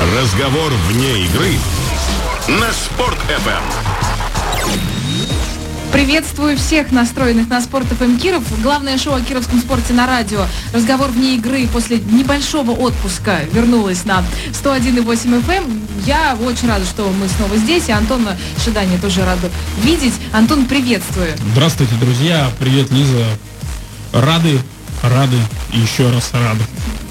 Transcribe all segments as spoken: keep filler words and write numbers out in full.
Разговор вне игры на Спорт-эф эм. Приветствую всех настроенных на Спорт-эф эм Киров. Главное шоу о кировском спорте на радио. Разговор вне игры после небольшого отпуска вернулась на сто один и восемь эф эм. Я очень рада, что мы снова здесь. И Антона Шидани тоже рада видеть. Антон, приветствую. Здравствуйте, друзья. Привет, Лиза. Рады, рады и еще раз рады.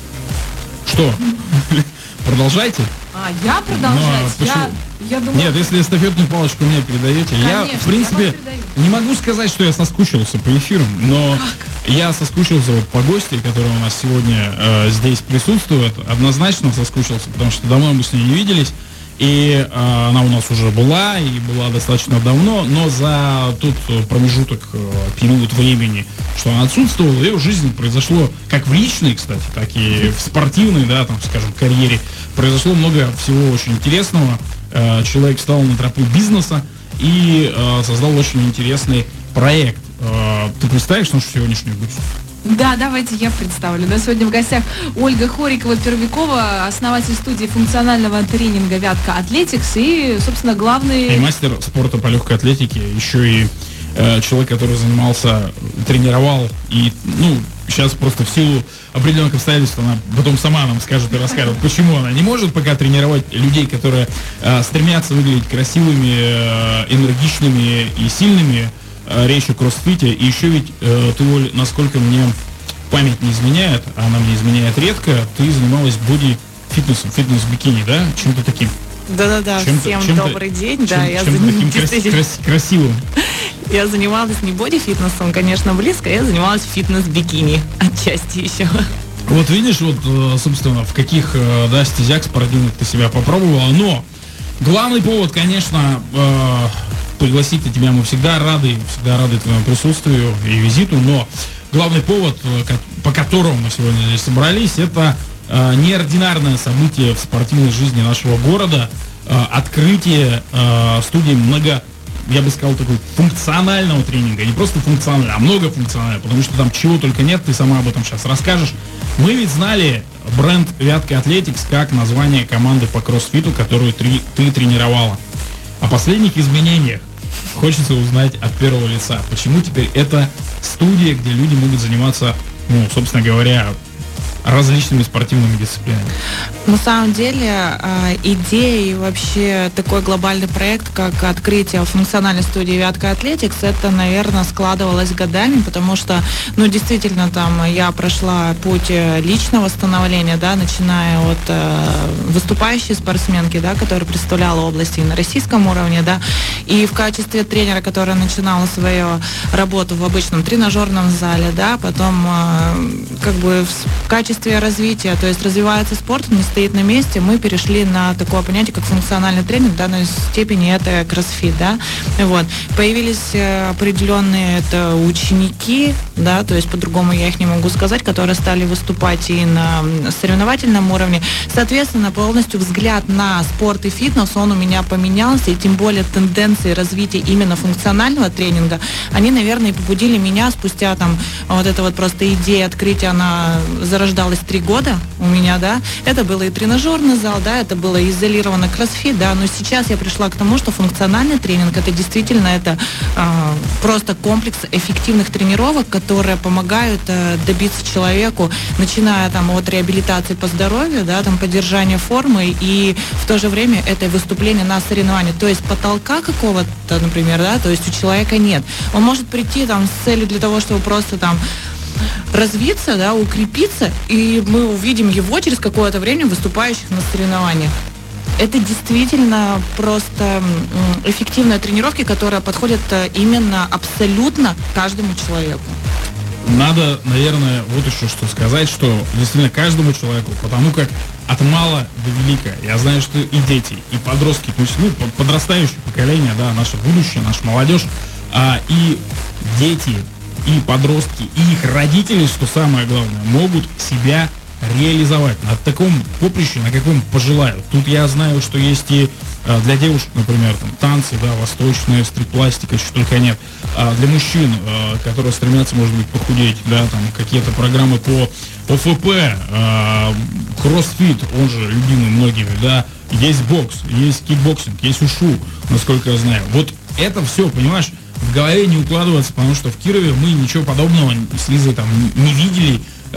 Что? Продолжайте. А, я продолжать? Но, я, я думала... Нет, если эстафетную палочку мне передаете, Конечно, я, в принципе, я не могу сказать, что я соскучился по эфирам, но как? я соскучился вот по гости, которая у нас сегодня э, здесь присутствует, однозначно соскучился, потому что давно мы с ней не виделись, и э, она у нас уже была, и была достаточно давно, но за тот промежуток, э, период времени, что она отсутствовала, в ее жизни произошло, как в личной, кстати, так и в спортивной, да, там, скажем, карьере, произошло много всего очень интересного. Э, человек встал на тропу бизнеса и э, создал очень интересный проект. Э, ты представишь нашу сегодняшнюю гостью? Да, давайте я представлю. На сегодня в гостях Ольга Хорикова-Первикова, основатель студии функционального тренинга «Вятка Атлетикс» и, собственно, главный... И мастер спорта по легкой атлетике, еще и э, человек, который занимался, тренировал и, ну, сейчас просто в силу определенных обстоятельств она потом сама нам скажет и расскажет, почему она не может пока тренировать людей, которые э, стремятся выглядеть красивыми, э, энергичными и сильными. Речь о кроссфите. И еще ведь э, ты, Оль, насколько мне память не изменяет, а она мне изменяет редко, ты занималась боди-фитнесом, фитнес-бикини, да? Чем-то таким. Да-да-да, чем-то, всем чем-то, добрый день. Чем, да, я чем-то заним... таким крас- крас- красивым. Я занималась не боди-фитнесом, конечно, близко, я занималась фитнес-бикини отчасти еще. Вот видишь, вот, собственно, в каких, да, стезях спортивных ты себя попробовала, но главный повод, конечно, э, пригласить тебя мы всегда рады, всегда рады твоему присутствию и визиту, но главный повод, по которому мы сегодня здесь собрались, это э, неординарное событие в спортивной жизни нашего города, э, открытие э, студии много, я бы сказал, такой функционального тренинга, не просто функционального, а многофункционального, потому что там чего только нет, ты сама об этом сейчас расскажешь. Мы ведь знали бренд «Вятка Атлетикс» как название команды по кроссфиту, которую ты, ты тренировала. О последних изменениях хочется узнать от первого лица. Почему теперь это студия, где люди могут заниматься, ну, собственно говоря, различными спортивными дисциплинами? На самом деле, идея и вообще такой глобальный проект, как открытие функциональной студии «Вятка Атлетикс», это, наверное, складывалось годами, потому что, ну, действительно, там я прошла путь личного становления, да, начиная от э, выступающей спортсменки, да, которая представляла области и на российском уровне, да, и в качестве тренера, которая начинала свою работу в обычном тренажерном зале, да, потом э, как бы в качестве развития, то есть развивается спорт, не стоит на месте, мы перешли на такое понятие, как функциональный тренинг, в данной степени это кроссфит, да, вот. Появились определенные это ученики, да, то есть по-другому я их не могу сказать, которые стали выступать и на соревновательном уровне. Соответственно, полностью взгляд на спорт и фитнес, он у меня поменялся, и тем более тенденции развития именно функционального тренинга, они, наверное, и побудили меня спустя там вот эта вот просто идея открытия, она зарождалась три года у меня, да, это было и тренажерный зал, да, это было и изолированно кроссфит, да, но сейчас я пришла к тому, что функциональный тренинг, это действительно это э, просто комплекс эффективных тренировок, которые помогают э, добиться человеку, начиная там от реабилитации по здоровью, да, там поддержания формы, и в то же время это выступление на соревнованиях, то есть потолка какого-то, например, да, то есть у человека нет, он может прийти там с целью для того, чтобы просто там развиться, да, укрепиться, и мы увидим его через какое-то время выступающих на соревнованиях. Это действительно просто эффективные тренировки, которые подходят именно абсолютно каждому человеку. Надо, наверное, вот еще что сказать, что действительно каждому человеку, потому как от мала до велика, я знаю, что и дети, и подростки, то есть, ну, подрастающее поколение, да, наше будущее, наша молодежь, а, и дети, и подростки, и их родители, что самое главное, могут себя реализовать на таком поприще, на каком пожелают. Тут я знаю, что есть и а, для девушек, например, там, танцы, да, восточная, стрит-пластика, что только нет. А для мужчин, а, которые стремятся, может быть, похудеть, да, там какие-то программы по О Ф П, а, кроссфит, он же любимый многими, да, есть бокс, есть кикбоксинг, есть ушу, насколько я знаю. Вот это все, понимаешь, в голове не укладывается, потому что в Кирове мы ничего подобного с Лизой там не видели,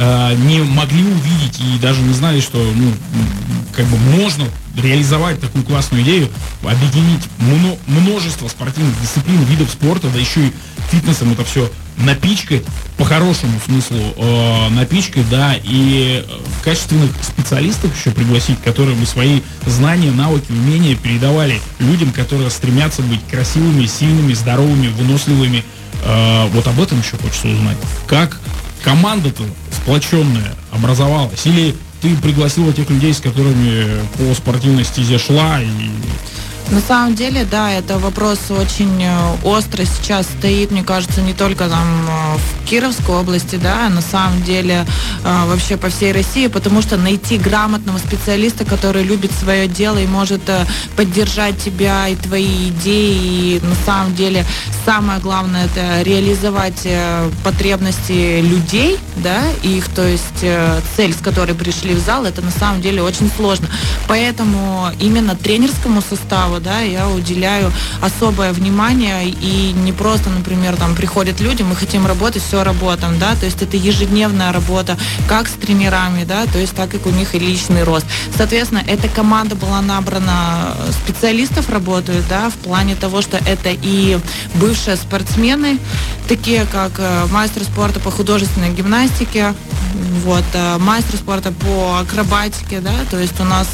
не могли увидеть и даже не знали, что ну, как бы можно реализовать такую классную идею, объединить множество спортивных дисциплин, видов спорта, да еще и фитнесом это все напичкать, по хорошему смыслу э, напичкать, да, и качественных специалистов еще пригласить, которые бы свои знания, навыки, умения передавали людям, которые стремятся быть красивыми, сильными, здоровыми, выносливыми. Э, вот об этом еще хочется узнать. Как команда-то сплоченная образовалась? Или ты пригласила тех людей, с которыми по спортивной стезе шла и... На самом деле, да, это вопрос очень остро сейчас стоит, мне кажется, не только там в Кировской области, да, а на самом деле вообще по всей России, потому что найти грамотного специалиста, который любит свое дело и может поддержать тебя и твои идеи, и на самом деле самое главное это реализовать потребности людей, да, их, то есть цель, с которой пришли в зал, это на самом деле очень сложно. Поэтому именно тренерскому составу, да, я уделяю особое внимание, и не просто, например, там приходят люди, мы хотим работать, все работаем, да, то есть это ежедневная работа, как с тренерами, да, то есть так как у них и личный рост. Соответственно, эта команда была набрана, специалистов работают, да, в плане того, что это и бывшие спортсмены, такие как мастер спорта по художественной гимнастике, вот, мастер спорта по акробатике, да, то есть у нас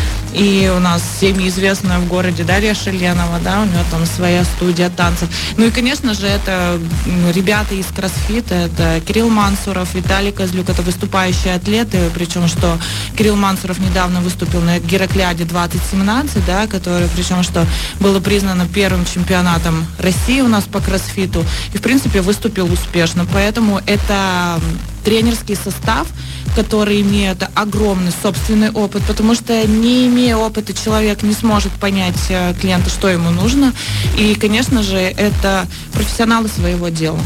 и у нас всеми известная в городе Дарья Шеленова, да, у нее там своя студия танцев. Ну и, конечно же, это ребята из кроссфита, это Кирилл Мансуров, Виталий Козлюк, это выступающие атлеты, причем что Кирилл Мансуров недавно выступил на Гераклиаде двадцать семнадцать, да, который, причем что было признано первым чемпионатом России у нас по кроссфиту, и, в принципе, выступил успешно, поэтому это тренерский состав, который имеет огромный собственный опыт, потому что не имея опыта, человек не сможет понять клиента, что ему нужно. И, конечно же, это профессионалы своего дела.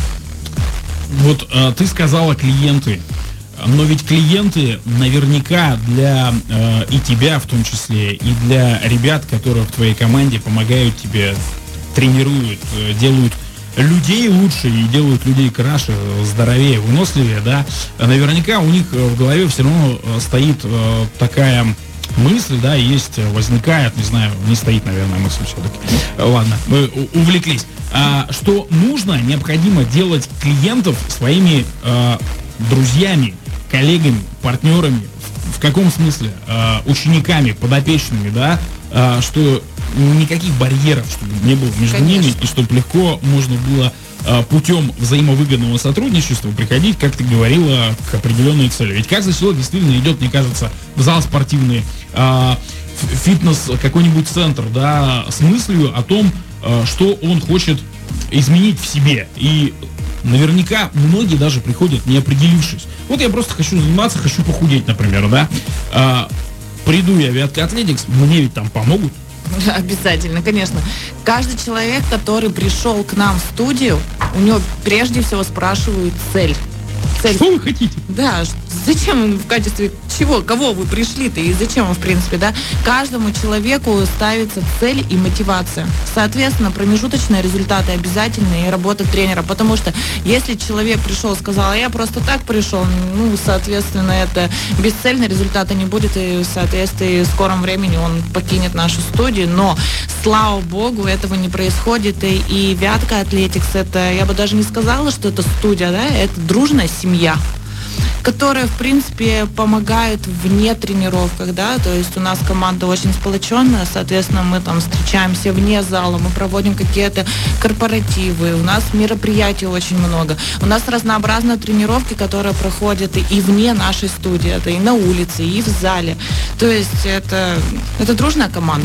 Вот а, ты сказала клиенты, но ведь клиенты наверняка для э, и тебя в том числе, и для ребят, которые в твоей команде помогают тебе, тренируют, э, делают людей лучше и делают людей краше, здоровее, выносливее, да, наверняка у них в голове все равно стоит э, такая мысль, да, есть, возникает, не знаю, не стоит, наверное, мысль все-таки. Ладно, мы увлеклись. А, что нужно, необходимо делать клиентов своими э, друзьями, коллегами, партнерами. В, в каком смысле? Э, учениками, подопечными, да, э, что никаких барьеров, чтобы не было между Конечно. ними, и чтобы легко можно было а, путем взаимовыгодного сотрудничества приходить, как ты говорила, к определенной цели. Ведь каждый человек действительно идет, мне кажется, в зал спортивный, а, фитнес, какой-нибудь центр, да, с мыслью о том, а, что он хочет изменить в себе. И наверняка многие даже приходят, не определившись. Вот я просто хочу заниматься, хочу похудеть, например, да. А, приду я в Вятка Атлетикс, мне ведь там помогут. Обязательно, конечно. Каждый человек, который пришел к нам в студию, у него прежде всего спрашивают цель. Цель. Что вы хотите? Да, зачем в качестве чего, кого вы пришли-то и зачем вы, в принципе, да? Каждому человеку ставится цель и мотивация. Соответственно, промежуточные результаты обязательны и работа тренера, потому что если человек пришел, сказал, а я просто так пришел, ну, соответственно, это бесцельно, результата не будет, и, соответственно, в скором времени он покинет нашу студию, но, слава богу, этого не происходит, и, и Вятка Атлетикс, это, я бы даже не сказала, что это студия, да, это дружная семья, которые, в принципе, помогают вне тренировках, да, то есть у нас команда очень сплоченная, соответственно, мы там встречаемся вне зала, мы проводим какие-то корпоративы, у нас мероприятий очень много, у нас разнообразные тренировки, которые проходят и вне нашей студии, это и на улице, и в зале, то есть это, это дружная команда.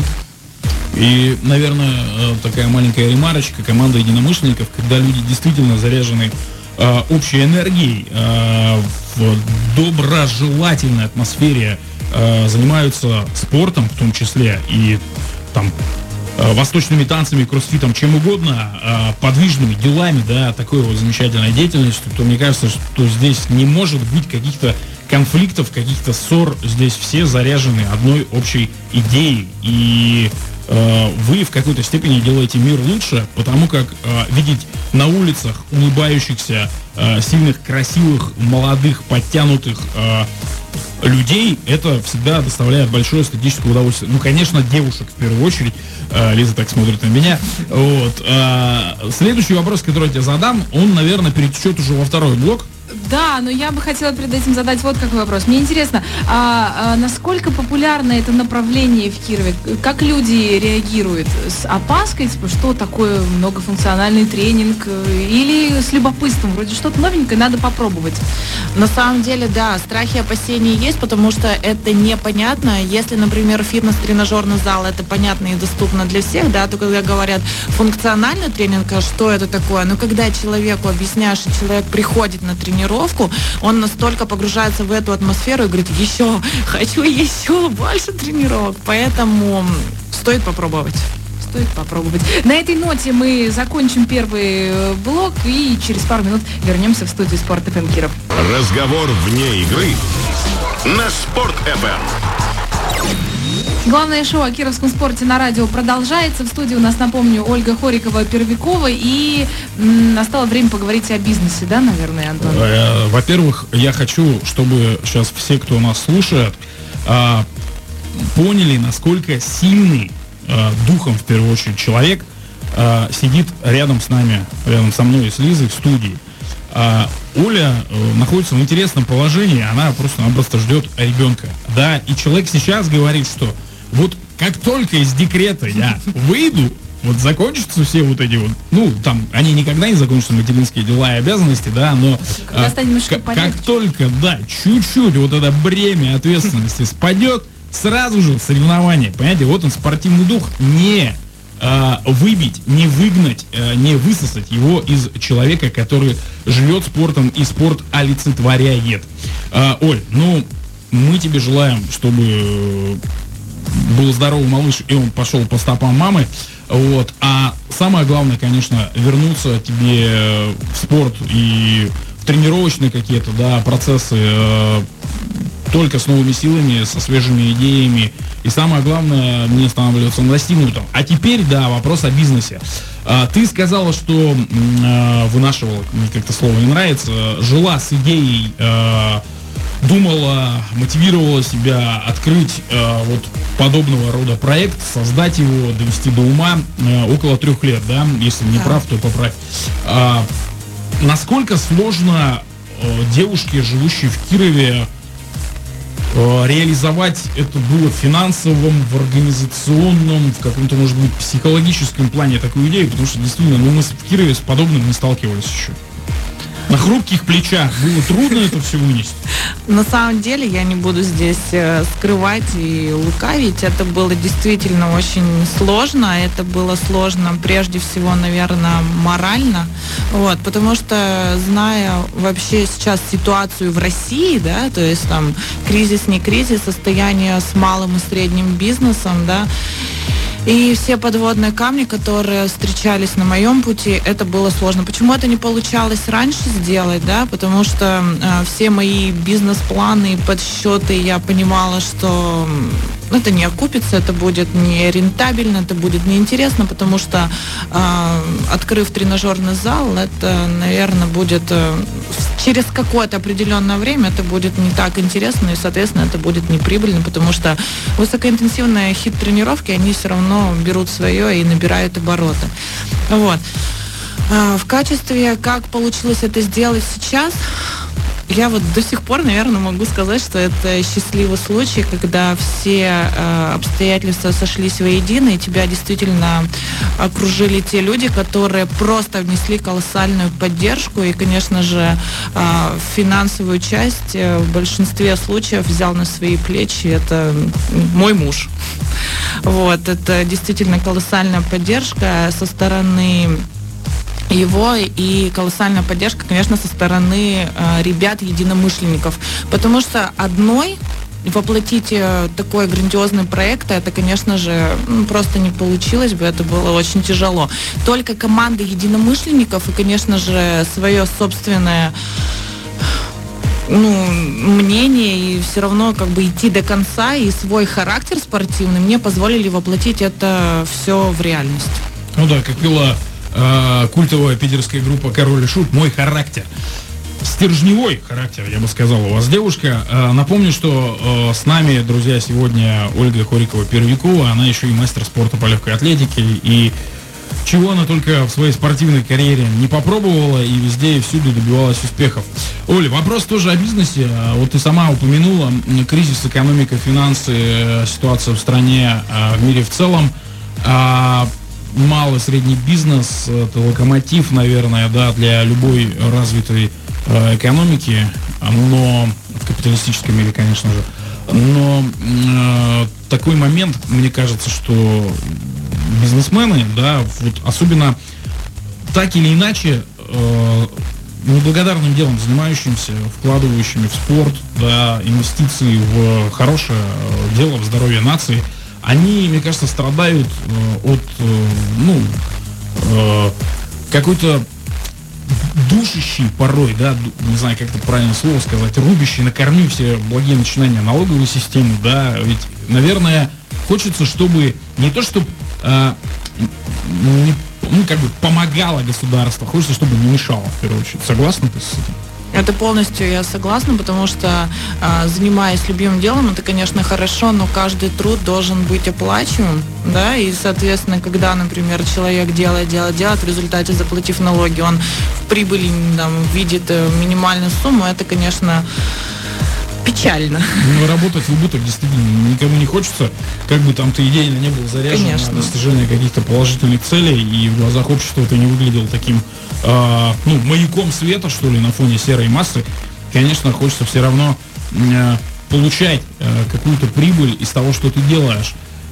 И, наверное, такая маленькая ремарочка, команда единомышленников, когда люди действительно заряжены общей энергией, в доброжелательной атмосфере э, занимаются спортом, в том числе, и там э, восточными танцами, кроссфитом, чем угодно, э, подвижными делами, да, такой вот замечательной деятельностью, то мне кажется, что здесь не может быть каких-то конфликтов, каких-то ссор. Здесь все заряжены одной общей идеей. И э, вы в какой-то степени делаете мир лучше, потому как э, видеть на улицах улыбающихся, э, сильных, красивых, молодых, подтянутых э, людей, это всегда доставляет большое эстетическое удовольствие. Ну, конечно, девушек в первую очередь. Э, Лиза так смотрит на меня. Вот. Э, следующий вопрос, который я тебе задам, он, наверное, перетечет уже во второй блок. Да, но я бы хотела перед этим задать вот какой вопрос. Мне интересно, а, а насколько популярно это направление в Кирове? Как люди реагируют? С опаской, типа, что такое многофункциональный тренинг? Или с любопытством? Вроде что-то новенькое, надо попробовать. На самом деле, да, страхи и опасения есть, потому что это непонятно. Если, например, фитнес-тренажерный зал, это понятно и доступно для всех, да, то когда говорят функциональный тренинг, а что это такое? Ну, когда человеку объясняешь, и человек приходит на тренировку, он настолько погружается в эту атмосферу и говорит, еще, хочу еще больше тренировок. Поэтому стоит попробовать. Стоит попробовать. На этой ноте мы закончим первый блок и через пару минут вернемся в студию Спорт эф эм Киров. Разговор вне игры на Спорт эф эм. Главное шоу о кировском спорте на радио продолжается. В студии у нас, напомню, Ольга Хорикова-Первикова. И м, настало время поговорить о бизнесе, да, наверное, Антон? Во-первых, я хочу, чтобы сейчас все, кто нас слушает, поняли, насколько сильный духом, в первую очередь, человек сидит рядом с нами, рядом со мной и с Лизой в студии. Оля находится в интересном положении, она просто-напросто ждет ребенка. Да, и человек сейчас говорит, что вот как только из декрета я выйду, вот закончатся все вот эти вот, ну, там, они никогда не закончатся, материнские дела и обязанности, да, но а, к- как только, да, чуть-чуть вот это бремя ответственности спадет, сразу же соревнования, понимаете, вот он, спортивный дух, не а, выбить, не выгнать, а, не высосать его из человека, который живет спортом и спорт олицетворяет. А, Оль, ну, мы тебе желаем, чтобы был здоровый малыш, и он пошел по стопам мамы. Вот. А самое главное, конечно, вернуться тебе в спорт и в тренировочные какие-то, да, процессы э, только с новыми силами, со свежими идеями. И самое главное, не останавливаться на достигнутом. А теперь, да, вопрос о бизнесе. А, ты сказала, что э, вынашивала, мне как-то слово не нравится, жила с идеей, э, думала, мотивировала себя открыть э, вот подобного рода проект, создать его, довести до ума э, около трех лет, да, если не да. прав, то поправь. А, насколько сложно э, девушке, живущей в Кирове, э, реализовать это было в финансовом, в организационном, в каком-то, может быть, психологическом плане такую идею, потому что действительно, ну, мы в Кирове с подобным не сталкивались еще. На хрупких плечах было трудно это все вынести. На самом деле, я не буду здесь э, скрывать и лукавить. Это было действительно очень сложно. Это было сложно прежде всего, наверное, морально. Вот, потому что, зная вообще сейчас ситуацию в России, да, то есть там кризис, не кризис, состояние с малым и средним бизнесом, да, и все подводные камни, которые встречались на моем пути, это было сложно. Почему это не получалось раньше сделать, да? Потому что э, все мои бизнес-планы и подсчеты, я понимала, что это не окупится, это будет не рентабельно, это будет неинтересно, потому что, э, открыв тренажерный зал, это, наверное, будет э, через какое-то определенное время это будет не так интересно, и, соответственно, это будет неприбыльно, потому что высокоинтенсивные хит-тренировки, они все равно берут свое и набирают обороты. Вот. В качестве, как получилось это сделать сейчас, я вот до сих пор, наверное, могу сказать, что это счастливый случай, когда все э, обстоятельства сошлись воедино, и тебя действительно окружили те люди, которые просто внесли колоссальную поддержку, и, конечно же, э, финансовую часть э, в большинстве случаев взял на свои плечи это мой муж. Вот, это действительно колоссальная поддержка со стороны его и колоссальная поддержка, конечно, со стороны э, ребят-единомышленников. Потому что одной воплотить такой грандиозный проект, это, конечно же, ну, просто не получилось бы, это было очень тяжело. Только команда единомышленников и, конечно же, свое собственное ну, мнение и все равно как бы идти до конца и свой характер спортивный мне позволили воплотить это все в реальность. Ну да, как пела э, культовая питерская группа «Король и Шут», «Мой характер». Стержневой характер, я бы сказал, у вас девушка. Э, напомню, что э, с нами, друзья, сегодня Ольга Хорикова-Первикова, она еще и мастер спорта по легкой атлетике, и чего она только в своей спортивной карьере не попробовала, и везде и всюду добивалась успехов. Оля, вопрос тоже о бизнесе. Вот ты сама упомянула кризис, экономика, финансы, ситуация в стране, в мире в целом. Малый, средний бизнес, это локомотив, наверное, да, для любой развитой экономики, но в капиталистическом мире, конечно же. Но э, такой момент, мне кажется, что бизнесмены, да, вот особенно так или иначе э, неблагодарным делом занимающимся, вкладывающими в спорт, да, инвестиции в хорошее дело, в здоровье нации, они, мне кажется, страдают э, от, э, ну, э, какой-то душащий порой, да, не знаю, как это правильно слово сказать, рубящий на корню все благие начинания налоговой системы, да, ведь, наверное, хочется, чтобы не то, чтобы э, не, ну, как бы помогало государство, хочется, чтобы не мешало, в первую очередь. Согласна ты с этим? Это полностью я согласна, потому что, а, занимаясь любимым делом, это, конечно, хорошо, но каждый труд должен быть оплачиваем, да, и, соответственно, когда, например, человек делает, делает, делает, в результате, заплатив налоги, он в прибыли там видит минимальную сумму, это, конечно, печально. Ну, работать в убыток действительно никому не хочется, как бы там ты идейно не был заряжен Конечно. на достижение каких-то положительных целей, и в глазах общества ты не выглядел таким, э, ну, маяком света, что ли, на фоне серой массы. Конечно, хочется все равно э, получать э, какую-то прибыль из того, что ты делаешь.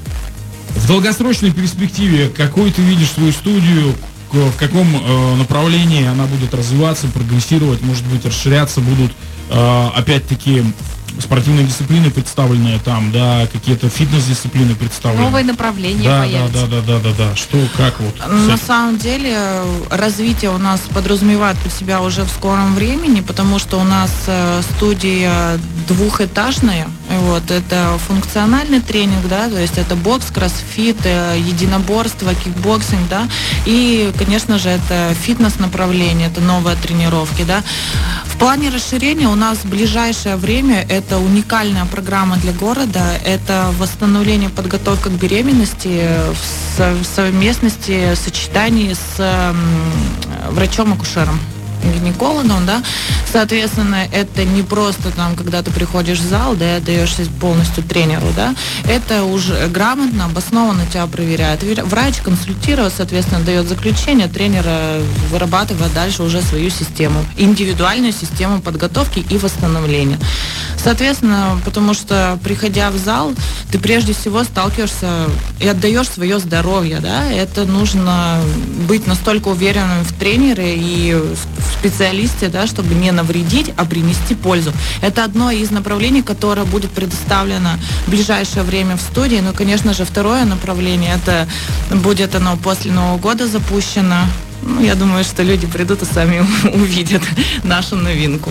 В долгосрочной перспективе какой ты видишь свою студию, в каком э, направлении она будет развиваться, прогрессировать, может быть, расширяться, будут э, опять-таки спортивные дисциплины представленные там, да, какие-то фитнес-дисциплины представлены. Новые направления да, появятся. Да, да, да, да, да, да. Что, как вот? На самом деле развитие у нас подразумевает под себя уже в скором времени, потому что у нас э, студия двухэтажная. Вот, это функциональный тренинг, да, то есть это бокс, кроссфит, э, единоборство, кикбоксинг, да, и, конечно же, это фитнес-направление, это новые тренировки, да. В плане расширения у нас в ближайшее время это уникальная программа для города, это восстановление, подготовка к беременности в совместности, в сочетании с э, врачом-акушером, гинекологом, да, соответственно, это не просто там, когда ты приходишь в зал, да, отдаешься полностью тренеру, да, это уже грамотно, обоснованно тебя проверяет. Врач консультирует, соответственно, дает заключение, тренер вырабатывает дальше уже свою систему, индивидуальную систему подготовки и восстановления. Соответственно, потому что, приходя в зал, ты прежде всего сталкиваешься и отдаешь свое здоровье, да, это нужно быть настолько уверенным в тренере и в специалисте, да, чтобы не навредить, а принести пользу. Это одно из направлений, которое будет предоставлено в ближайшее время в студии. Ну, конечно же, второе направление, это будет оно после Нового года запущено. Ну, я думаю, что люди придут и сами увидят нашу новинку.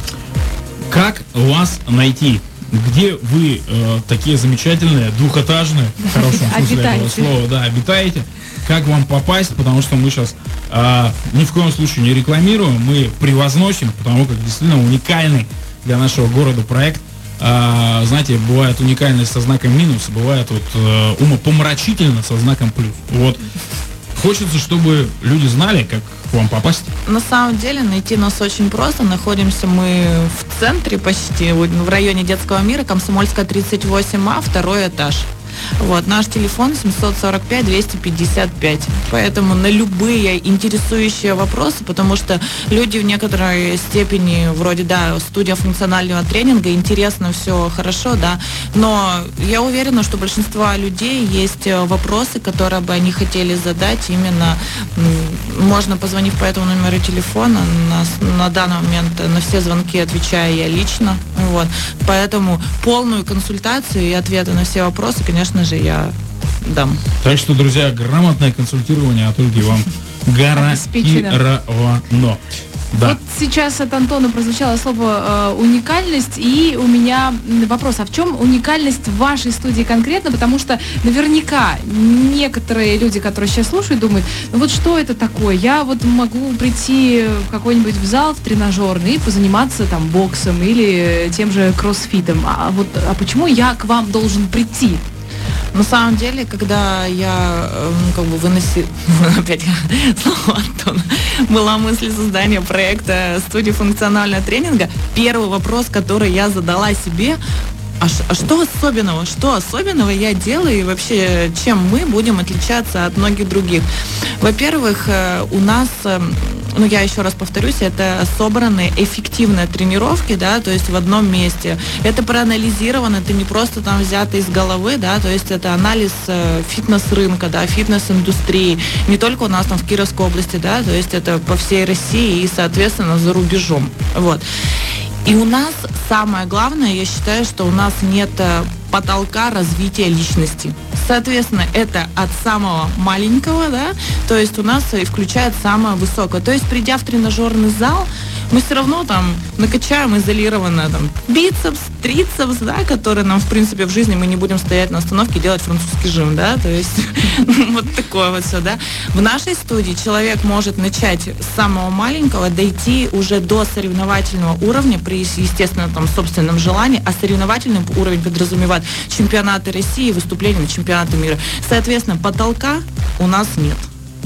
Как вас найти? Где вы э, такие замечательные, двухэтажные, в хорошем смысле этого слова, да, обитаете? Как вам попасть? Потому что мы сейчас э, ни в коем случае не рекламируем, мы превозносим, потому как действительно уникальный для нашего города проект. Э, знаете, бывает уникальность со знаком минус, бывает вот э, умопомрачительно со знаком плюс. Вот. Хочется, чтобы люди знали, как к вам попасть. На самом деле найти нас очень просто. Находимся мы в центре почти, в районе Детского мира, Комсомольская, тридцать восемь А, второй этаж. Вот, наш телефон семьсот сорок пять двести пятьдесят пять. Поэтому на любые интересующие вопросы, потому что люди в некоторой степени, вроде, да, студия функционального тренинга, интересно, все хорошо, да, но я уверена, что у большинства людей есть вопросы, которые бы они хотели задать. Именно можно позвонить по этому номеру телефона. На, на данный момент на все звонки отвечаю я лично. Вот. Поэтому полную консультацию и ответы на все вопросы, конечно же, я дам. Так что, друзья, грамотное консультирование от Ольги вам гарантировано. Да. Вот сейчас от Антона прозвучало слово э, уникальность, и у меня вопрос, а в чем уникальность вашей студии конкретно? Потому что наверняка некоторые люди, которые сейчас слушают, думают, ну вот что это такое? Я вот могу прийти в какой-нибудь в зал, в тренажерный, и позаниматься там боксом или тем же кроссфитом. А вот а почему я к вам должен прийти? На самом деле, когда я ну, как бы выносила, опять слово Антона, была мысль создания проекта студии функционального тренинга, первый вопрос, который я задала себе, а, а что особенного, что особенного я делаю и вообще чем мы будем отличаться от многих других? Во-первых, у нас, ну я еще раз повторюсь, это собранные эффективные тренировки, да, то есть в одном месте. Это проанализировано, это не просто там взято из головы, да, то есть это анализ фитнес-рынка, да, фитнес-индустрии. Не только у нас там в Кировской области, да, то есть это по всей России и, соответственно, за рубежом. Вот. И у нас самое главное, я считаю, что у нас нет потолка развития личности. Соответственно, это от самого маленького, да, то есть у нас и включает самое высокое. То есть, придя в тренажерный зал, мы все равно там накачаем изолированно там бицепс, трицепс, да, которые нам, в принципе, в жизни мы не будем стоять на остановке и делать французский жим, да, то есть вот такое вот все, да. В нашей студии человек может начать с самого маленького, дойти уже до соревновательного уровня при, естественно, там, собственном желании, а соревновательный уровень подразумевает чемпионаты России, выступления на чемпионаты мира. Соответственно, потолка у нас нет.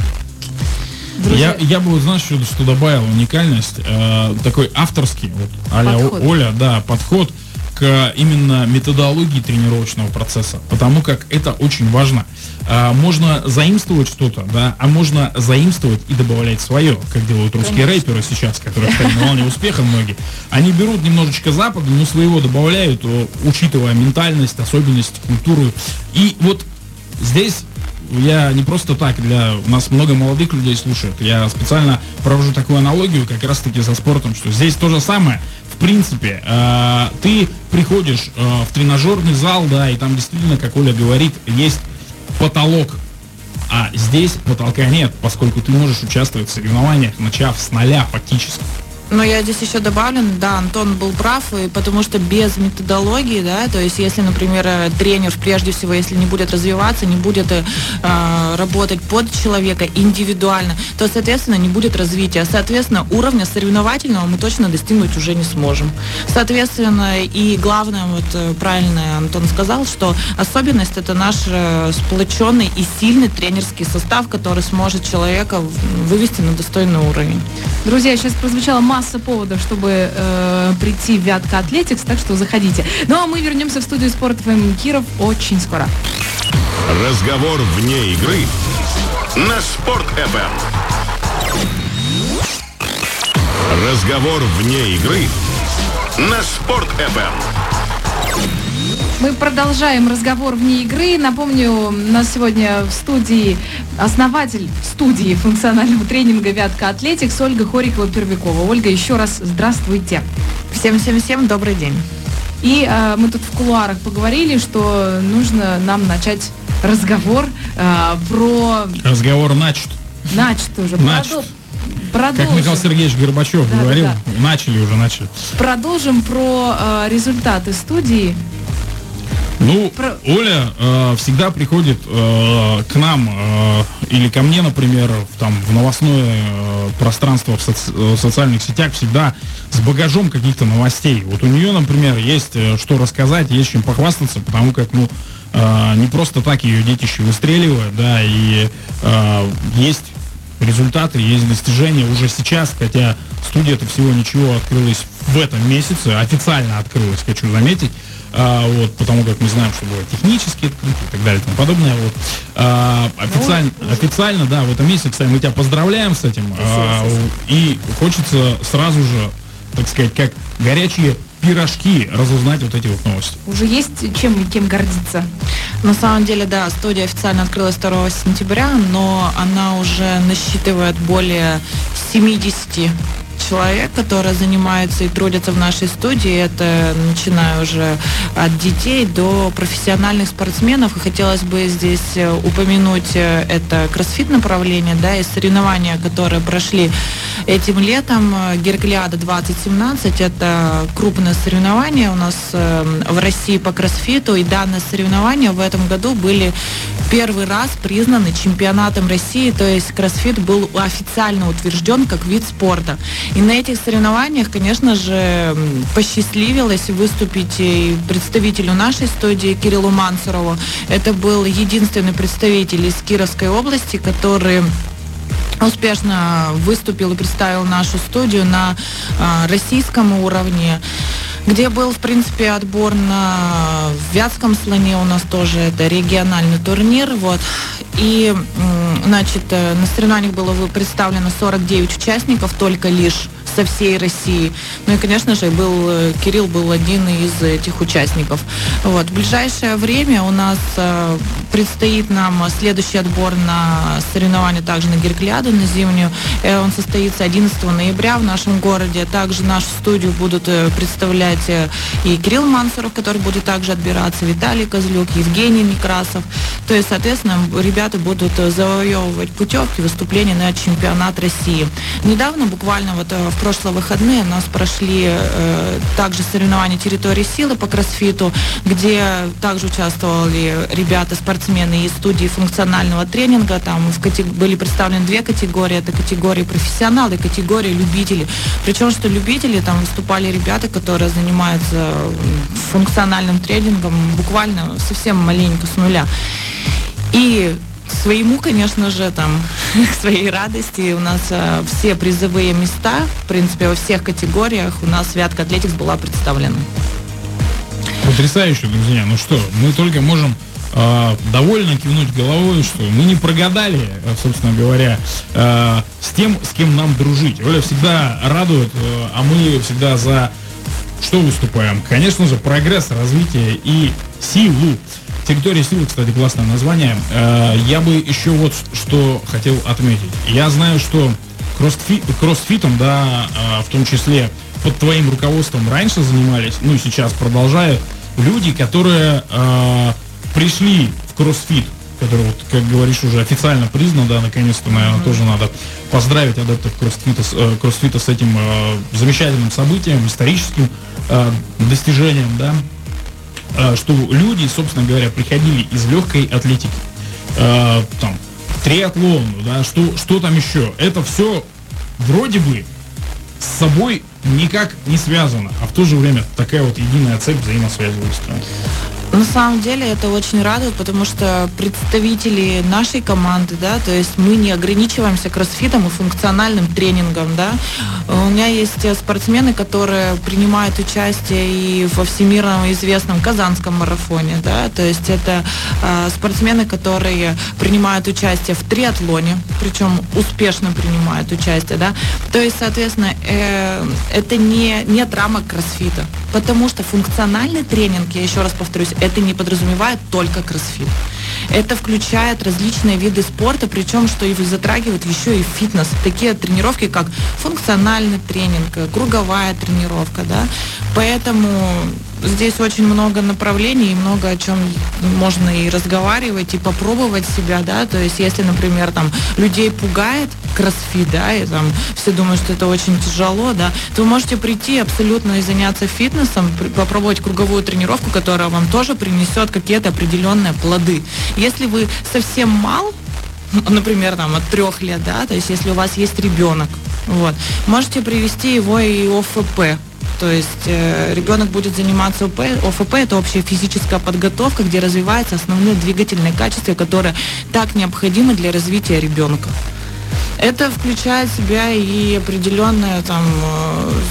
Я, я бы, знаешь, что, что добавил уникальность, э, такой авторский, вот, а-ля Оля, да, подход к именно методологии тренировочного процесса, потому как это очень важно. Э, можно заимствовать что-то, да, а можно заимствовать и добавлять свое, как делают русские Конечно. рэперы сейчас, которые стали на волне успеха многие. Они берут немножечко Запада, но своего добавляют, учитывая ментальность, особенности, культуру. И вот здесь я не просто так, для у нас много молодых людей слушают, я специально провожу такую аналогию как раз таки со спортом, что здесь то же самое. В принципе, э, ты приходишь э, в тренажерный зал, да, и там действительно, как Оля говорит, есть потолок, а здесь потолка нет, поскольку ты можешь участвовать в соревнованиях, начав с нуля фактически. Но я здесь еще добавлю, да, Антон был прав, и потому что без методологии, да, то есть если, например, тренер, прежде всего, если не будет развиваться, не будет э, работать под человека индивидуально, то, соответственно, не будет развития. Соответственно, уровня соревновательного мы точно достигнуть уже не сможем. Соответственно, и главное, вот правильно Антон сказал, что особенность — это наш сплоченный и сильный тренерский состав, который сможет человека вывести на достойный уровень. Друзья, сейчас прозвучала масса поводов, чтобы э, прийти в Вятка Атлетикс, так что заходите. Ну а мы вернемся в студию Спорт эф эм Киров очень скоро. Разговор вне игры на Спорт эф эм. Разговор вне игры на Спорт эф эм. Мы продолжаем разговор вне игры. Напомню, у нас сегодня в студии основатель студии функционального тренинга «Вятка Атлетикс» Ольга Хорикова-Первякова. Ольга, еще раз здравствуйте. Всем-всем-всем добрый день. И э, мы тут в кулуарах поговорили, что нужно нам начать разговор э, про... Разговор начат. Начат уже. Начат. Продолжим. Как Михаил Сергеевич Горбачев да, говорил, да, да. начали уже, начали. Продолжим про э, результаты студии. Ну, Про... Оля э, всегда приходит э, к нам э, или ко мне, например, в, там, в новостное э, пространство в, соци- в социальных сетях всегда с багажом каких-то новостей. Вот у нее, например, есть э, что рассказать, есть чем похвастаться, потому как, ну, э, не просто так ее детище выстреливает, да, и э, есть результаты, есть достижения уже сейчас, хотя студия-то всего ничего открылась в этом месяце, официально открылась, хочу заметить. а, вот, потому как мы знаем, что бывает технически открытие и так далее и тому подобное. Вот. А, официально, официально, да, в этом месяце, кстати, мы тебя поздравляем с этим. А, и хочется сразу же, так сказать, как горячие пирожки разузнать вот эти вот новости. Уже есть чем кем гордиться? На самом деле, да, студия официально открылась второго сентября, но она уже насчитывает более семидесяти человек, которые занимаются и трудятся в нашей студии. Это начиная уже от детей до профессиональных спортсменов. И хотелось бы здесь упомянуть это кроссфит направление, да, и соревнования, которые прошли этим летом. Герклиада двадцать семнадцать, это крупное соревнование у нас в России по кроссфиту. И данные соревнования в этом году были первый раз признаны чемпионатом России, то есть кроссфит был официально утвержден как вид спорта. И на этих соревнованиях, конечно же, посчастливилось выступить и представителю нашей студии Кириллу Мансурову. Это был единственный представитель из Кировской области, который успешно выступил и представил нашу студию на а, российском уровне, где был, в принципе, отбор на Вятском слоне, у нас тоже это региональный турнир, вот. И, значит, на соревнованиях было представлено сорок девять участников только лишь со всей России. Ну и, конечно же, был, Кирилл был один из этих участников. Вот. В ближайшее время у нас э, предстоит нам следующий отбор на соревнования также на Герклиаду, на зимнюю. Э, он состоится одиннадцатого ноября в нашем городе. Также нашу студию будут э, представлять э, и Кирилл Мансуров, который будет также отбираться, Виталий Козлюк, Евгений Некрасов. То есть, соответственно, ребята будут завоевывать путевки выступления на чемпионат России. Недавно, буквально вот в прошлые выходные, у нас прошли э, также соревнования территории силы по кроссфиту, где также участвовали ребята, спортсмены из студии функционального тренинга. Там в катег... были представлены две категории. Это категория профессионалы и категория любители. Причем, что любители, там выступали ребята, которые занимаются функциональным тренингом буквально совсем маленько с нуля. И к своему, конечно же, там, к своей радости у нас а, все призовые места, в принципе, во всех категориях у нас Вятка Атлетикс была представлена. Потрясающе, друзья. Ну что, мы только можем э, довольно кивнуть головой, что мы не прогадали, собственно говоря, э, с тем, с кем нам дружить. Оля всегда радует, э, а мы всегда за что выступаем? Конечно же, прогресс, развитие и силу. Территория силы, кстати, классное название. Я бы еще вот что хотел отметить. Я знаю, что кроссфит, кроссфитом, да, в том числе под твоим руководством раньше занимались, ну и сейчас продолжают, люди, которые э, пришли в кроссфит, который, вот, как говоришь, уже официально признан, да, наконец-то, наверное, mm-hmm. тоже надо поздравить адептов кроссфита, э, кроссфита с этим э, замечательным событием, историческим э, достижением, да, что люди, собственно говоря, приходили из легкой атлетики, э, там, триатлон, да, что, что там еще. Это все вроде бы с собой никак не связано, а в то же время такая вот единая цепь взаимосвязи выстроена. На самом деле это очень радует, потому что представители нашей команды, да, то есть мы не ограничиваемся кроссфитом и функциональным тренингом, да. У меня есть спортсмены, которые принимают участие и во всемирно известном Казанском марафоне, да, то есть это э, спортсмены, которые принимают участие в триатлоне, причем успешно принимают участие, да. То есть, соответственно, э, это не, нет рамок кроссфита, потому что функциональный тренинг, я еще раз повторюсь, это не подразумевает только кроссфит. Это включает различные виды спорта, причем, что и затрагивает еще и фитнес. Такие тренировки, как функциональный тренинг, круговая тренировка, да. Поэтому здесь очень много направлений и много о чем можно и разговаривать, и попробовать себя, да. То есть, если, например, там людей пугает кроссфит, да, и там все думают, что это очень тяжело, да, то вы можете прийти абсолютно и заняться фитнесом, попробовать круговую тренировку, которая вам тоже принесет какие-то определенные плоды. Если вы совсем мал, например, там от трех лет, да, то есть если у вас есть ребенок, вот, можете привести его и О Ф П. То есть э, ребенок будет заниматься ОП. О Ф П – это общая физическая подготовка, где развиваются основные двигательные качества, которые так необходимы для развития ребенка. Это включает в себя и определенное там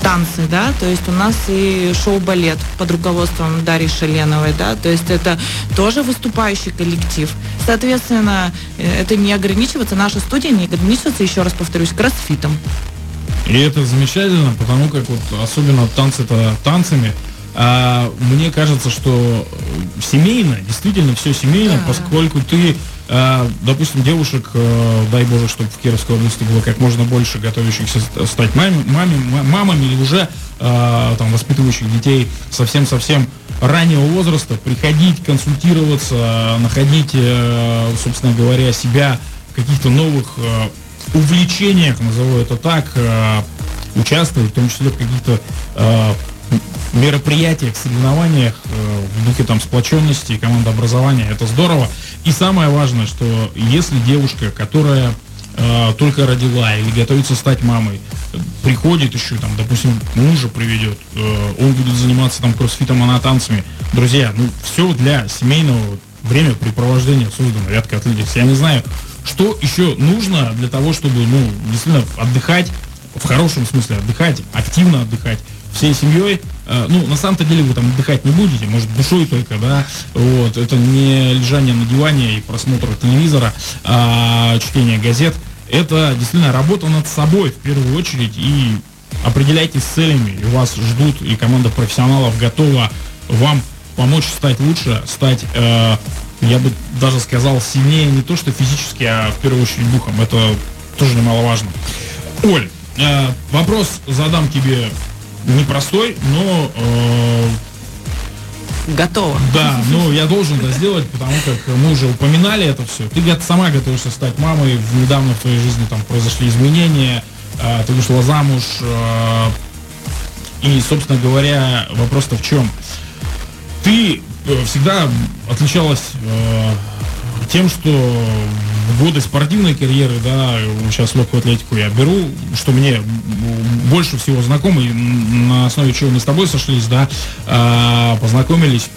танцы, да, то есть у нас и шоу-балет под руководством Дарьи Шаленовой, да, то есть это тоже выступающий коллектив. Соответственно, это не ограничивается, наша студия не ограничивается, еще раз повторюсь, кроссфитом. И это замечательно, потому как вот особенно танцы-то танцами, а мне кажется, что семейно, действительно все семейно, да. Поскольку ты, а, допустим, девушек, а, дай боже, чтобы в Кировской области было как можно больше готовящихся стать маме, маме, мамами или уже а, там, воспитывающих детей совсем-совсем раннего возраста, приходить, консультироваться, находить, а, собственно говоря, себя в каких-то новых а, увлечениях, назову это так, а, участвовать, в том числе в каких-то а, мероприятиях, соревнованиях э, в духе там сплоченности, командообразования. Это здорово. И самое важное, что если девушка, которая э, только родила или готовится стать мамой, приходит еще, там, допустим, мужа приведет, э, он будет заниматься там кроссфитом, она танцами. Друзья, ну все для семейного времяпрепровождения создано Вятка Атлетикс. Я не знаю, что еще нужно для того, чтобы, ну, действительно отдыхать, в хорошем смысле отдыхать, активно отдыхать всей семьей. Ну, на самом-то деле вы там отдыхать не будете, может, душой только, да, вот, это не лежание на диване и просмотр телевизора, а чтение газет, это действительно работа над собой в первую очередь, и определяйтесь с целями, и вас ждут, и команда профессионалов готова вам помочь стать лучше, стать, э, я бы даже сказал, сильнее не то что физически, а в первую очередь духом, это тоже немаловажно. Оль, э, вопрос задам тебе непростой, но э, готово. Да, но я должен это сделать, потому как мы уже упоминали это все. Ты сама готовишься стать мамой, недавно в твоей жизни там произошли изменения, э, ты вышла замуж, э, и, собственно говоря, вопрос-то в чем? Ты э, всегда отличалась э, тем, что в годы спортивной карьеры, да, сейчас легкую атлетику я беру, что мне больше всего знакомо, и на основе чего мы с тобой сошлись, да, э, познакомились.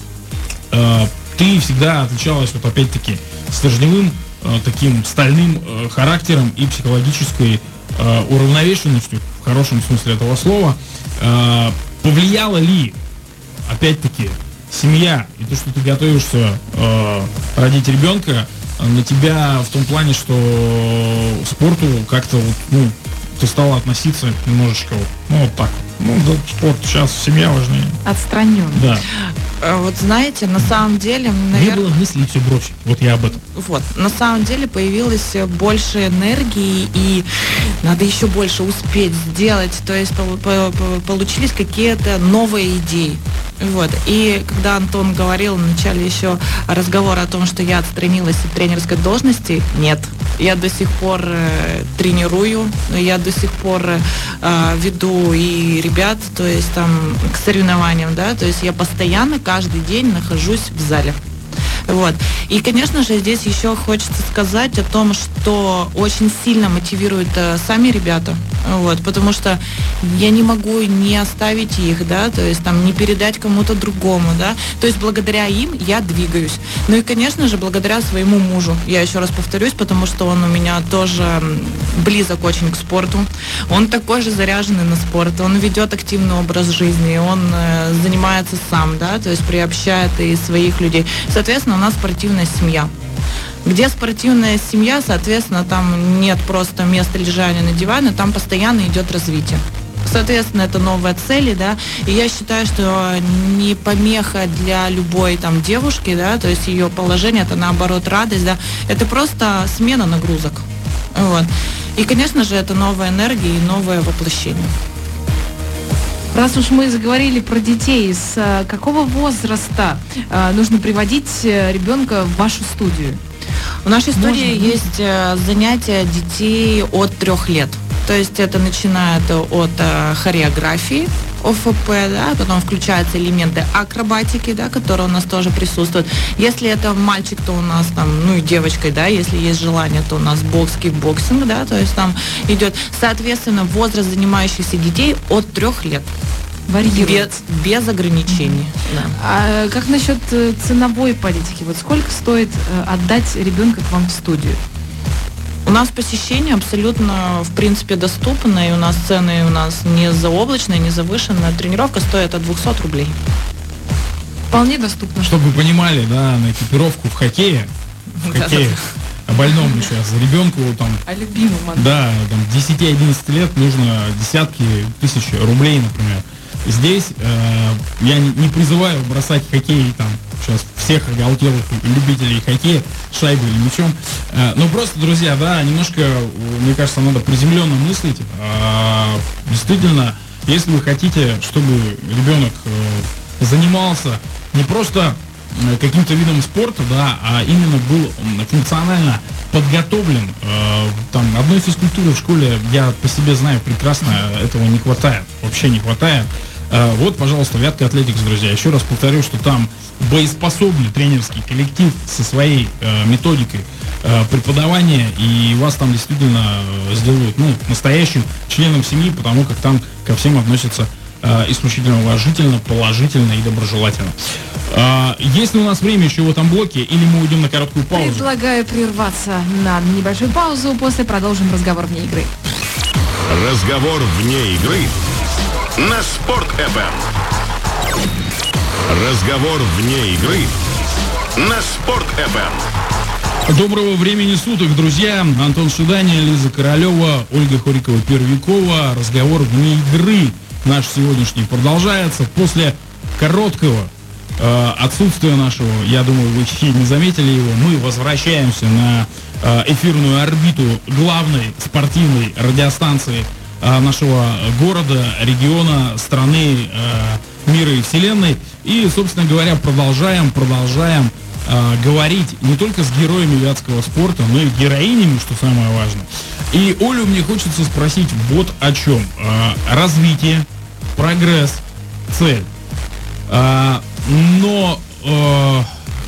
Э, ты всегда отличалась, вот опять-таки, стержневым, э, таким стальным э, характером и психологической э, уравновешенностью, в хорошем смысле этого слова. Э, повлияла ли, опять-таки, семья и то, что ты готовишься э, родить ребенка, на тебя в том плане, что к спорту как-то вот, ну, ты стала относиться немножечко, ну, вот так. Ну, да, спорт сейчас, семья важнее. Отстранен. Да. Вот знаете, на самом деле, наверное... Не было мысли все бросить. Вот я об этом. Вот, на самом деле появилось больше энергии, и надо еще больше успеть сделать. То есть получились какие-то новые идеи. Вот. И когда Антон говорил в начале еще разговора о том, что я отстранилась от тренерской должности, нет. Я до сих пор э, тренирую, я до сих пор э, веду и ребят, то есть там к соревнованиям, да, то есть я постоянно каждый день нахожусь в зале. Вот. И, конечно же, здесь еще хочется сказать о том, что очень сильно мотивируют э, сами ребята, вот, потому что я не могу не оставить их, да, то есть там не передать кому-то другому, да, то есть благодаря им я двигаюсь. Ну и, конечно же, благодаря своему мужу, я еще раз повторюсь, потому что он у меня тоже близок очень к спорту, он такой же заряженный на спорт, он ведет активный образ жизни, он э, занимается сам, да, то есть приобщает и своих людей. Соответственно, у нас спортивная семья. Где спортивная семья, соответственно, там нет просто места лежания на диване, там постоянно идет развитие. Соответственно, это новые цели, да, и я считаю, что не помеха для любой там девушки, да, то есть ее положение, это наоборот радость, да, это просто смена нагрузок. Вот. И, конечно же, это новая энергия и новое воплощение. Раз уж мы заговорили про детей, с какого возраста э, нужно приводить ребенка в вашу студию? В нашей студии Можно? есть э, занятия детей от трех лет. То есть это начинает от э, хореографии, О Ф П, да, потом включаются элементы акробатики, да, которые у нас тоже присутствуют. Если это мальчик, то у нас там, ну и девочкой, да, если есть желание, то у нас бокс, кикбоксинг, да, то есть там идет, соответственно, возраст занимающихся детей от трех лет. Без, без ограничений. Mm-hmm. Да. А как насчет ценовой политики? Вот сколько стоит отдать ребенка к вам в студию? У нас посещение абсолютно, в принципе, доступно, и у нас цены у нас не заоблачные, не завышенные. Тренировка стоит от двухсот рублей. Вполне доступно. Чтобы вы понимали, да, на экипировку в хоккее, в хоккее, о больном сейчас, ребенку там... О любимом. Да, там десять-одиннадцать лет нужно десятки тысяч рублей, например. Здесь э, я не, не призываю бросать хоккей там сейчас всех оголтелых любителей хоккея шайбой или мячом. Э, но просто, друзья, да, немножко, мне кажется, надо приземленно мыслить. Э, действительно, если вы хотите, чтобы ребенок э, занимался не просто каким-то видом спорта, да, а именно был функционально подготовлен. Э, там одной физкультуры в школе, я по себе знаю прекрасно, этого не хватает, вообще не хватает. Э, вот, пожалуйста, Вятка Атлетикс, друзья. Еще раз повторю, что там боеспособный тренерский коллектив со своей э, методикой э, преподавания, и вас там действительно сделают, ну, настоящим членом семьи, потому как там ко всем относятся э, исключительно уважительно, положительно и доброжелательно. А, есть ли у нас время еще в этом блоке, или мы уйдем на короткую паузу? Предлагаю прерваться на небольшую паузу, после продолжим разговор вне игры. Разговор вне игры на Спорт-эф эм. Разговор вне игры на Спорт-эф эм. Доброго времени суток, друзья. Антон Шиданя, Лиза Королева, Ольга Хорикова-Первякова. Разговор вне игры наш сегодняшний продолжается. После короткого э, отсутствия нашего, я думаю, вы не заметили его, мы возвращаемся на э, эфирную орбиту главной спортивной радиостанции э, нашего города, региона, страны, э, мира и вселенной. И, собственно говоря, продолжаем, продолжаем э, говорить не только с героями вятского спорта, но и героинями, что самое важное. И Олю мне хочется спросить вот о чем. Э, развитие, прогресс, цель. Э, но э,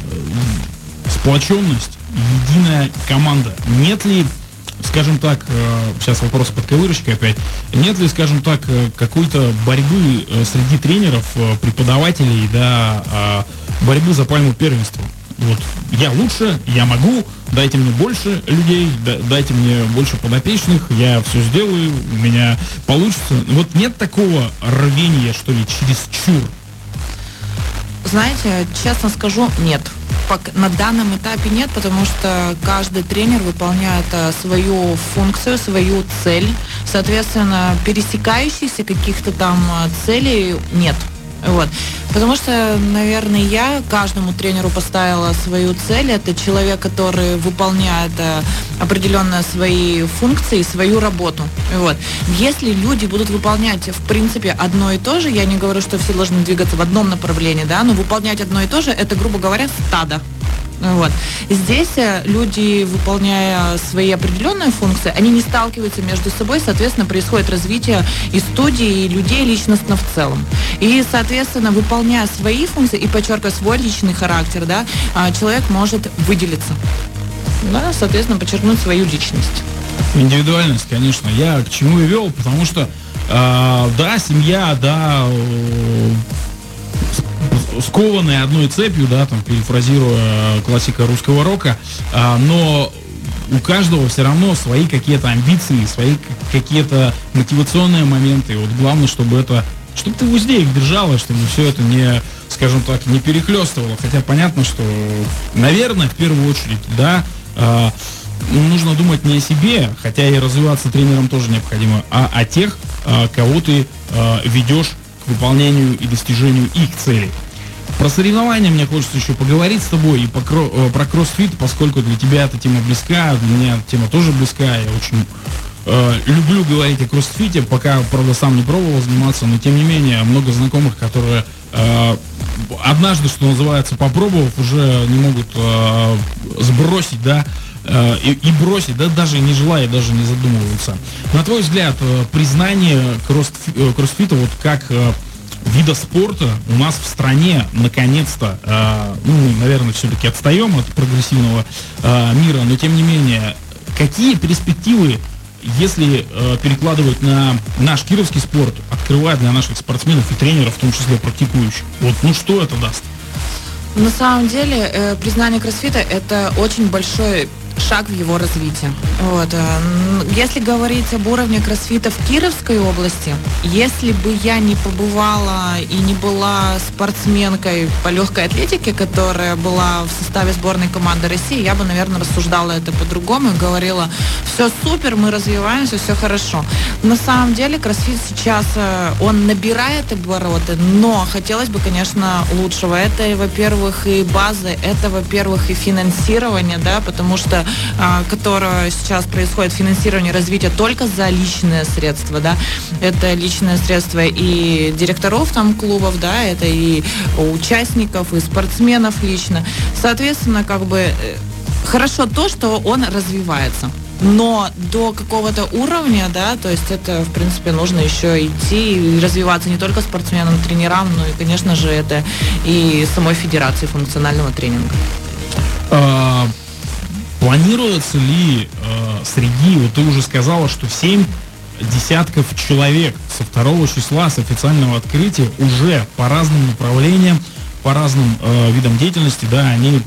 сплоченность, единая команда. Нет ли, скажем так, э, сейчас вопрос под ковырочкой опять, нет ли, скажем так, э, какой-то борьбы э, среди тренеров, э, преподавателей, да, э, борьбы за пальму первенства? Вот я лучше, я могу, дайте мне больше людей, да, дайте мне больше подопечных, я все сделаю, у меня получится. Вот нет такого рвения, что ли, чересчур? Знаете, честно скажу, нет. На данном этапе нет, потому что каждый тренер выполняет свою функцию, свою цель. Соответственно, пересекающихся каких-то там целей нет. Вот. Потому что, наверное, я каждому тренеру поставила свою цель. Это человек, который выполняет определенные свои функции, свою работу. Вот. Если люди будут выполнять, в принципе, одно и то же, я не говорю, что все должны двигаться в одном направлении, да, но выполнять одно и то же, это, грубо говоря, стадо. Вот. Здесь люди, выполняя свои определенные функции, они не сталкиваются между собой, соответственно, происходит развитие и студии, и людей личностно в целом. И, соответственно, выполняя свои функции и подчеркивая свой личный характер, да, человек может выделиться, да, соответственно, подчеркнуть свою личность. Индивидуальность, конечно. Я к чему и вел, потому что, э, да, семья, да, э, скованные одной цепью, да, там, перефразируя классика русского рока, а, но у каждого все равно свои какие-то амбиции, свои какие-то мотивационные моменты. И вот главное, чтобы это, чтобы ты в узде их держала, чтобы все это не, скажем так, не перехлестывало. Хотя понятно, что, наверное, в первую очередь, да, а, нужно думать не о себе, хотя и развиваться тренером тоже необходимо, а о тех, а, кого ты а, ведешь к выполнению и достижению их целей. Про соревнования мне хочется еще поговорить с тобой и по, про кроссфит, поскольку для тебя эта тема близка, для меня эта тема тоже близка. Я очень э, люблю говорить о кроссфите, пока, правда, сам не пробовал заниматься, но тем не менее много знакомых, которые э, однажды, что называется, попробовав, уже не могут э, сбросить, да, э, и, и бросить, да, даже не желая, даже не задумываются. На твой взгляд, э, признание кроссфи, э, кроссфита вот как э, вида спорта у нас в стране наконец-то, э, ну, наверное, все-таки отстаем от прогрессивного э, мира, но тем не менее, какие перспективы, если э, перекладывать на наш кировский спорт, открывать для наших спортсменов и тренеров, в том числе практикующих? Вот, ну что это даст? На самом деле, э, признание кроссфита – это очень большой шаг в его развитии. Вот. Если говорить об уровне кроссфита в Кировской области, если бы я не побывала и не была спортсменкой по легкой атлетике, которая была в составе сборной команды России, я бы, наверное, рассуждала это по-другому и говорила: все супер, мы развиваемся, все хорошо. На самом деле кроссфит сейчас, он набирает обороты, но хотелось бы, конечно, лучшего. Это, во-первых, и базы, это, во-первых, и финансирование, да, потому что а, которое сейчас происходит, финансирование развития только за личные средства, да, это личные средства и директоров там клубов, да, это и участников, и спортсменов лично. Соответственно, как бы хорошо то, что он развивается. Но до какого-то уровня, да, то есть это, в принципе, нужно еще идти и развиваться не только спортсменам, тренерам, но и, конечно же, это и самой Федерации функционального тренинга. А, планируется ли а, среди, вот ты уже сказала, что семь десятков человек со второго числа, с официального открытия, уже по разным направлениям, по разным а, видам деятельности, да, они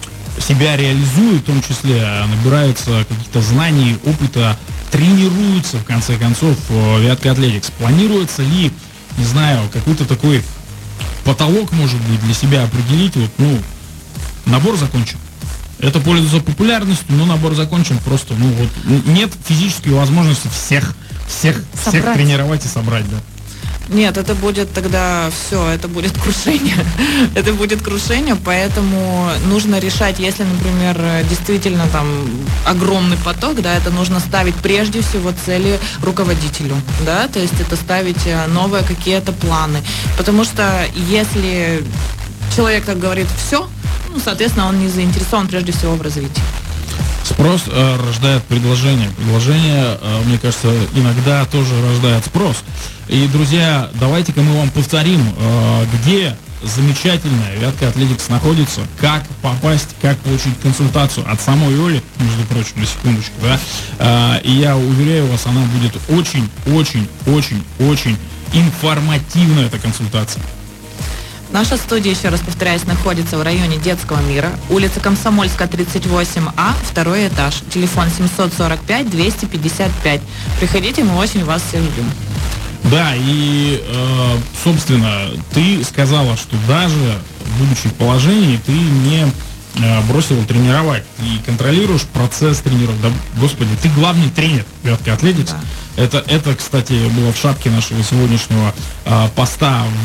себя реализуют, в том числе набираются каких-то знаний, опыта, тренируются, в конце концов, в Вятка Атлетикс. Планируется ли, не знаю, какой-то такой потолок, может быть, для себя определить? Вот, ну, набор закончен. Это пользуется популярностью, но набор закончен просто, ну, вот, нет физической возможности всех, всех, всех тренировать и собрать, да. Нет, это будет тогда все, это будет крушение. Это будет крушение, поэтому нужно решать, если, например, действительно там огромный поток, да, это нужно ставить прежде всего цели руководителю, да, то есть это ставить новые какие-то планы. Потому что если человек так говорит все, ну, соответственно, он не заинтересован прежде всего в развитии. Спрос э, рождает предложение. Предложение, э, мне кажется, иногда тоже рождает спрос. И, друзья, давайте-ка мы вам повторим, э, где замечательная Вятка Атлетикс находится, как попасть, как получить консультацию от самой Оли, между прочим, на секундочку, да. Э, и я уверяю вас, она будет очень, очень, очень, очень информативная, эта консультация. Наша студия, еще раз повторяюсь, находится в районе Детского мира, улица Комсомольская, тридцать восемь А, второй этаж. Телефон семь сорок пять двести пятьдесят пять. Приходите, мы очень вас все ждем. Да, и, э, собственно, ты сказала, что даже будучи в положении, ты не э, бросила тренировать. И контролируешь процесс тренировок. Да, господи, ты главный тренер Вятки Атлетикс. Да. Это, это, кстати, было в шапке нашего сегодняшнего э, поста в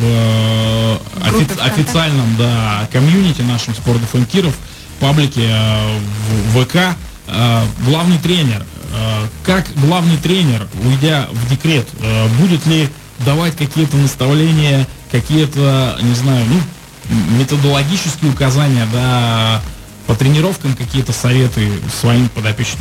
э, офи- официальном, да, комьюнити нашем Sport эф эм Киров, паблике э, в ВК. Э, главный тренер. Э, как главный тренер, уйдя в декрет, э, будет ли давать какие-то наставления, какие-то, не знаю, ну, методологические указания, да, по тренировкам, какие-то советы своим подопечным?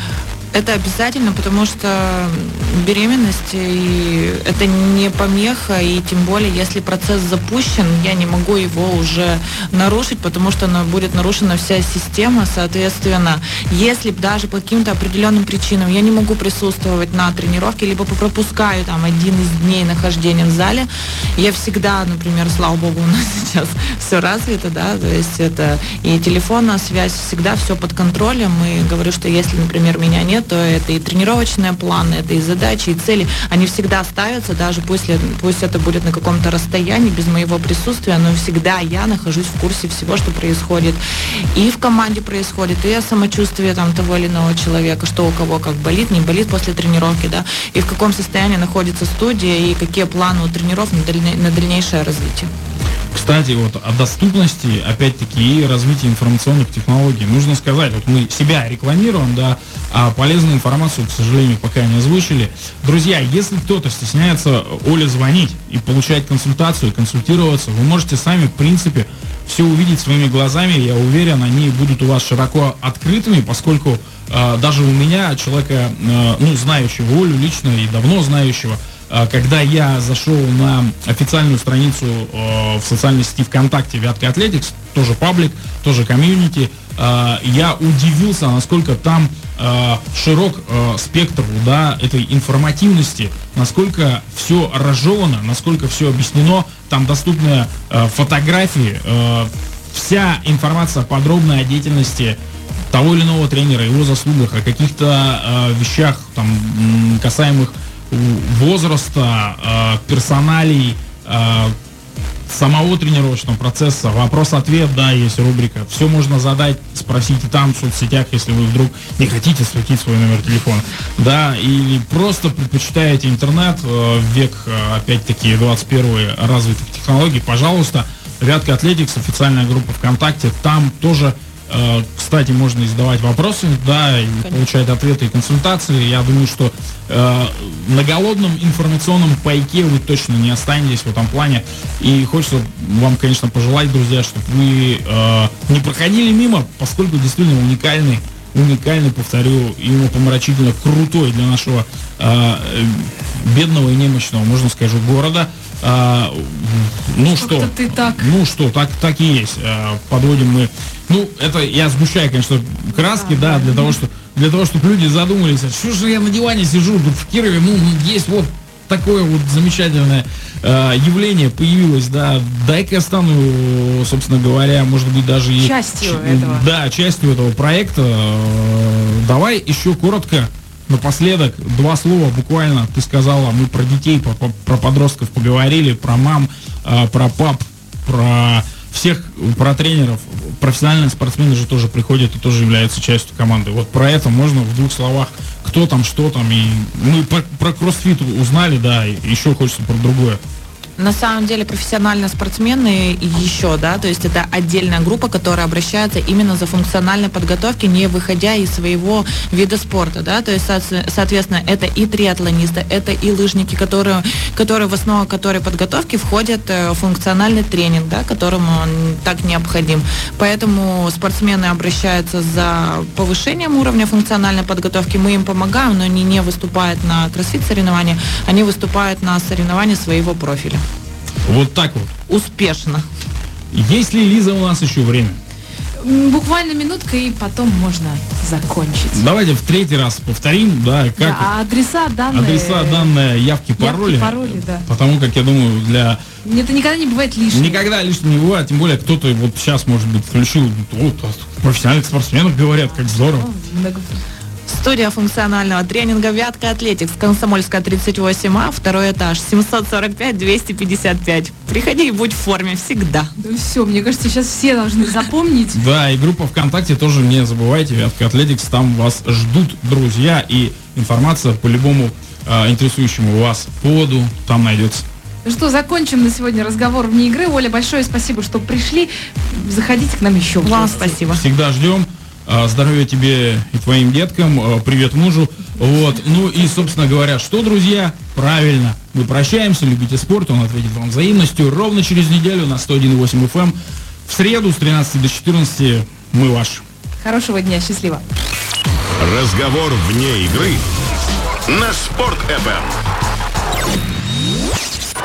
Это обязательно, потому что беременность и это не помеха, и тем более, если процесс запущен, я не могу его уже нарушить, потому что она будет нарушена вся система, соответственно, если даже по каким-то определенным причинам я не могу присутствовать на тренировке, либо пропускаю там один из дней нахождения в зале, я всегда, например, слава богу, у нас сейчас все развито, да, то есть это и телефонная связь, всегда все под контролем, и говорю, что если, например, меня нет, то это и тренировочные планы, это и задачи, и цели, они всегда ставятся, даже пусть, пусть это будет на каком-то расстоянии, без моего присутствия, но всегда я нахожусь в курсе всего, что происходит. И в команде происходит, и о самочувствии там, того или иного человека, что у кого как болит, не болит после тренировки, да, и в каком состоянии находится студия, и какие планы у тренеров на, дальне, на дальнейшее развитие. Кстати, вот о доступности, опять-таки, и развитии информационных технологий. Нужно сказать, вот мы себя рекламируем, да, а полезную информацию, к сожалению, пока не озвучили. Друзья, если кто-то стесняется Оле звонить и получать консультацию, консультироваться, вы можете сами, в принципе, все увидеть своими глазами. Я уверен, они будут у вас широко открытыми, поскольку э, даже у меня, человека, э, ну, знающего Олю лично и давно знающего, когда я зашел на официальную страницу э, в социальной сети ВКонтакте Вятка Атлетикс, тоже паблик, тоже комьюнити, э, я удивился, насколько там э, широк э, спектр, да, этой информативности, насколько все разжевано, насколько все объяснено, там доступны э, фотографии, э, вся информация подробная о деятельности того или иного тренера, его заслугах, о каких-то э, вещах, там, касаемых возраста, э, персоналей, э, самого тренировочного процесса, вопрос-ответ, да, есть рубрика. Все можно задать, спросить и там в соцсетях, если вы вдруг не хотите светить свой номер телефона, да, или просто предпочитаете интернет э, в век, э, опять-таки, двадцать первой развитых технологий, пожалуйста, Вятка Атлетикс, официальная группа ВКонтакте, там тоже, э, кстати, можно и задавать вопросы, да, и Конечно. получать ответы и консультации. Я думаю, что э, на голодном информационном пайке вы точно не останетесь в этом плане. И хочется вам, конечно, пожелать, друзья, чтобы вы э, не проходили мимо, поскольку действительно уникальный, уникальный, повторю, и умопомрачительно крутой для нашего э, бедного и немощного, можно сказать, города. А, ну что, ты так. ну что, так, так и есть. А, подводим мы. Ну, это я сгущаю, конечно, краски, а, да, для того, что, для того, чтобы люди задумались, а что же я на диване сижу тут в Кирове, ну, есть вот такое вот замечательное э, явление появилось, да, дай-ка я стану, собственно говоря, может быть, даже и... Частью ч- этого. Да, частью этого проекта. Э, давай еще коротко напоследок два слова буквально. Ты сказала, мы про детей, про, про подростков поговорили, про мам, э, про пап, про всех, про тренеров. Профессиональные спортсмены же тоже приходят и тоже являются частью команды. Вот про это можно в двух словах, кто там, что там. И мы про, про кроссфит узнали, да, и еще хочется про другое. На самом деле профессиональные спортсмены еще, да, то есть это отдельная группа, которая обращается именно за функциональной подготовкой, не выходя из своего вида спорта, да, то есть, соответственно, это и триатлонисты, это и лыжники, которые, которые в основу которой подготовки входит функциональный тренинг, да, которому он так необходим. Поэтому спортсмены обращаются за повышением уровня функциональной подготовки, мы им помогаем, но они не выступают на кроссфит соревнованиях, они выступают на соревнованиях своего профиля. Вот так вот. Успешно. Есть ли, Лиза, у нас еще время? Буквально минутка, и потом можно закончить. Давайте в третий раз повторим, да, как Да, а адреса, данные... адреса, данные, явки, пароли. Явки, пароли, да. Потому как, я думаю, для... Это никогда не бывает лишним. Никогда лишним не бывает, тем более кто-то вот сейчас, может быть, включил, вот, о профессиональных спортсменах говорят, как здорово. Студия функционального тренинга «Вятка Атлетикс», Комсомольская, тридцать восемь А, второй этаж, семьсот сорок пять двести пятьдесят пять. Приходи и будь в форме всегда. Да все, мне кажется, сейчас все должны запомнить. Да, и группа ВКонтакте тоже не забывайте, «Вятка Атлетикс», там вас ждут друзья, и информация по любому э, интересующему вас поводу там найдется. Ну что, закончим на сегодня разговор вне игры. Оля, большое спасибо, что пришли. Заходите к нам еще. Вам спасибо. Всегда ждем. Здоровья тебе и твоим деткам, привет мужу. Вот. Ну и, собственно говоря, что, друзья, правильно, мы прощаемся, любите спорт, он ответит вам взаимностью. Ровно через неделю на сто один и восемь эф эм. В среду с тринадцати до четырнадцати мы ваши. Хорошего дня, счастливо. Разговор вне игры на Спорт эф эм.